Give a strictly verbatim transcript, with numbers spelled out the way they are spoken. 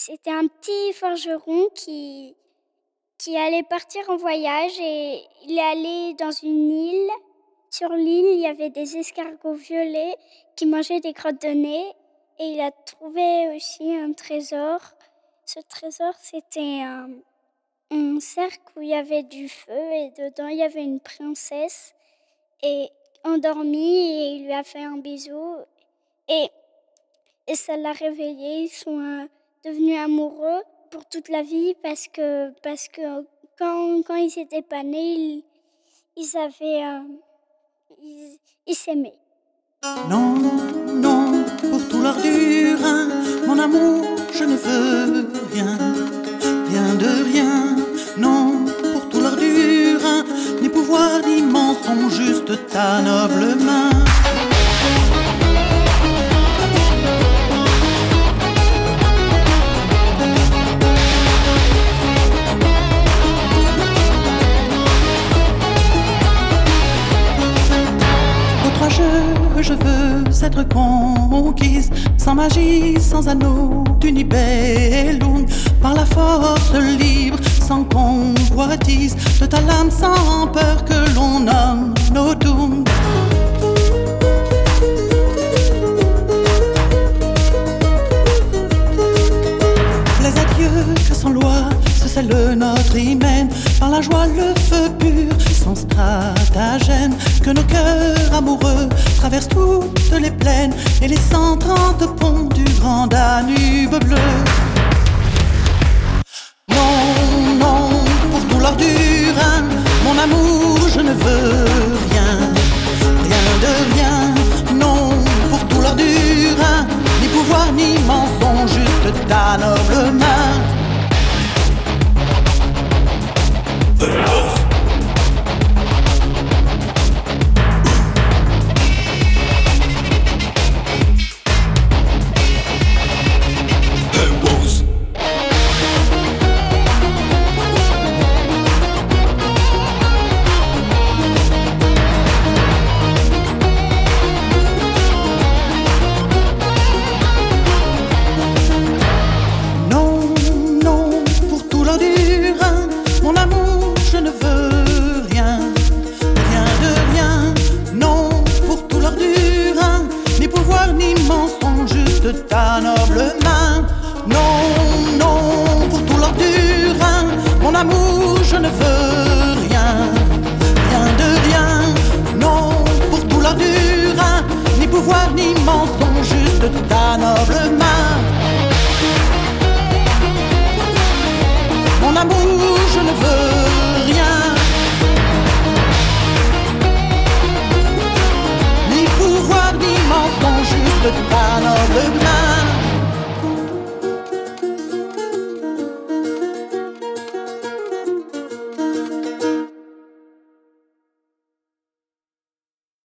C'était un petit forgeron qui qui allait partir en voyage et il est allé dans une île. Sur l'île, il y avait des escargots violets qui mangeaient des crottes de nez et il a trouvé aussi un trésor. Ce trésor, c'était un, un cercle où il y avait du feu et dedans, il y avait une princesse et endormie et il lui a fait un bisou et, et ça l'a réveillé. Ils sont euh, devenus amoureux pour toute la vie parce que, parce que quand, quand ils étaient pas nés, ils, ils avaient... euh, ils, ils s'aimaient. Non, non, pour tout l'ordure, hein, mon amour, je ne veux rien, rien de rien. Non, pour tout l'ordure, hein, ni pouvoir ni mensonge, juste ta noble main. Je, je veux être conquise, sans magie, sans anneau, du Nibelung, par la force libre, sans convoitise, de ta lame sans peur que l'on nomme Notum. Les adieux que sans loi, ce c'est le notre hymen, par la joie, le feu pur, sans stratagème, que nos cœurs amoureux traversent toutes les plaines et les cent trente ponts du grand Danube bleu. Non, non, pour tout l'ordure, hein, mon amour, je ne veux rien, rien de rien. Non, pour tout l'ordure, hein, ni pouvoir ni mensonge, juste ta noble main. Ta noble main. Non, non, pour tout l'ordure, hein, mon amour, je ne veux rien, rien de rien. Non, pour tout l'ordure, hein, ni pouvoir ni mensonge, juste ta noble main. Mon amour, je ne veux rien, ni pouvoir ni mensonge, juste ta